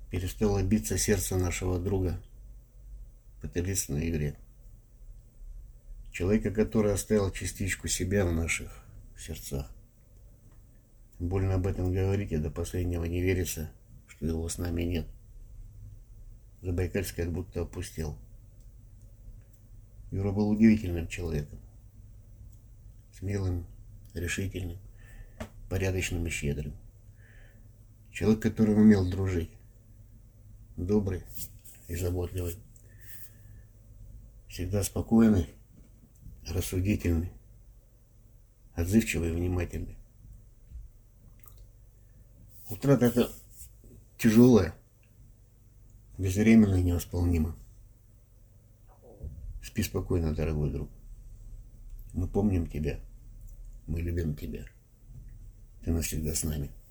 перестало биться сердце нашего друга по таинственной игре. Человека, который оставил частичку себя в наших сердцах. Больно об этом говорить, и до последнего не верится, что его с нами нет. Забайкальск как будто опустел. Юра был удивительным человеком. Смелым, решительным, порядочным и щедрым. Человек, который умел дружить. Добрый и заботливый. Всегда спокойный, рассудительный, отзывчивый и внимательный. Утрата это тяжелая, безвременно и невосполнима. Спи спокойно, дорогой друг. Мы помним тебя. Мы любим тебя. Ты навсегда с нами.